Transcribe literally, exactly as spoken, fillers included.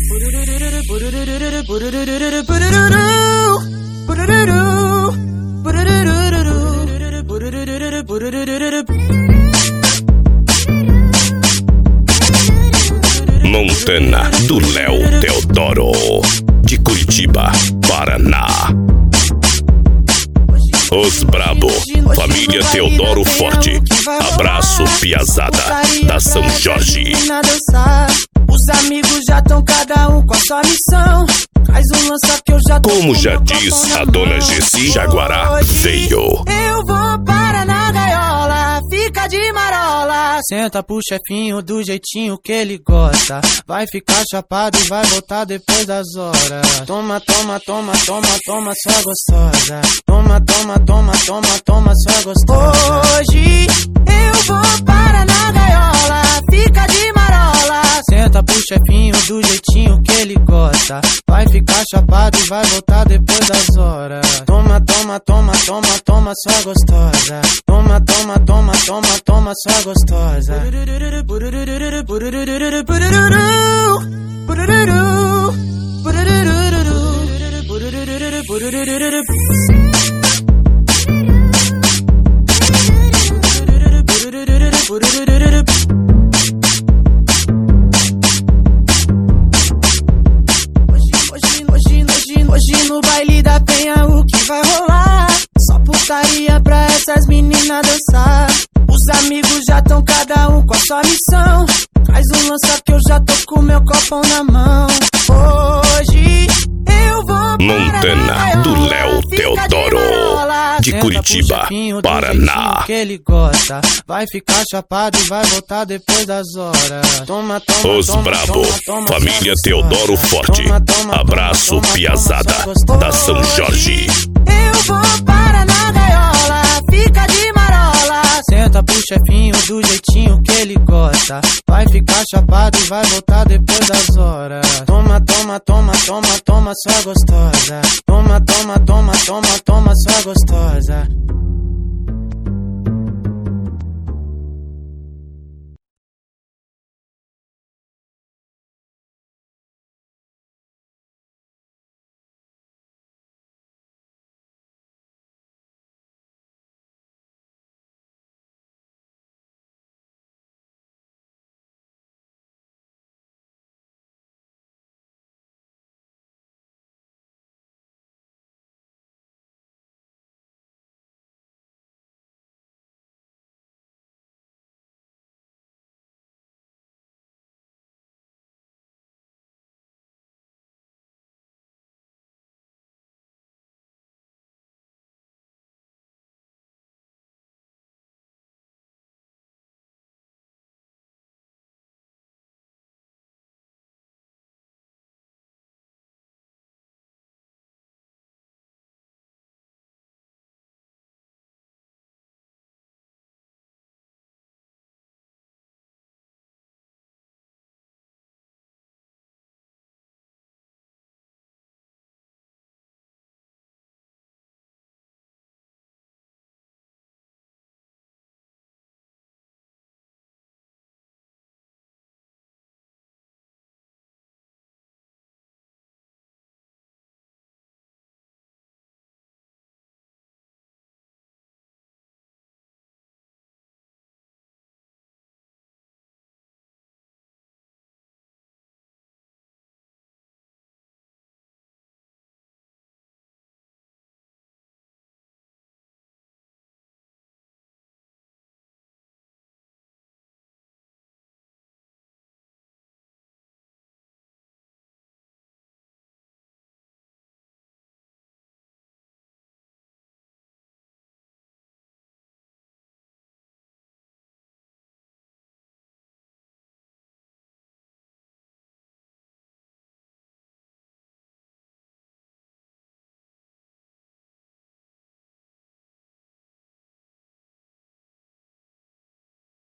Montana do Léo Teodoro, de Curitiba, Paraná. Os Brabo, família Teodoro Forte. Abraço, piazada da São Jorge. Os amigos já tão cada um com a sua missão. Faz um lança que eu já tô. Como já diz a dona Gessi Jaguará, veio. Eu vou para na gaiola, fica de marola. Senta pro chefinho do jeitinho que ele gosta. Vai ficar chapado e vai voltar depois das horas. Toma, toma, toma, toma, toma, sua gostosa. Toma, toma, toma, toma, toma, sua gostosa. Hoje eu vou para na gaiola, fica de marola. Senta pro chefinho do jeitinho que ele gosta. Vai ficar chapado e vai voltar depois das horas. Toma, toma, toma, toma, toma, sua gostosa. Toma, toma, toma, toma, toma, sua gostosa. Hoje no baile da penha o que vai rolar? Só putaria pra essas meninas dançar. Os amigos já tão cada um com a sua missão. Faz um lança que eu já tô com meu copão na mão. Hoje eu vou Montana do Léo Teodoro, de Curitiba, Paraná. Que ele gosta. Vai ficar chapado e vai voltar depois das horas. Toma, toma, Os toma, Brabo, toma, toma, família sua Teodoro gostosa. Forte. Toma, toma, Abraço, toma, toma, piazada toma, sua da São gostosa. Jorge. Eu vou para na gaiola, fica de marola. Senta pro chefinho do jeitinho que ele gosta. Vai ficar chapado e vai voltar depois das horas. Toma, toma, toma, toma, toma, sua gostosa. Toma, toma, toma, toma, toma, sua gostosa.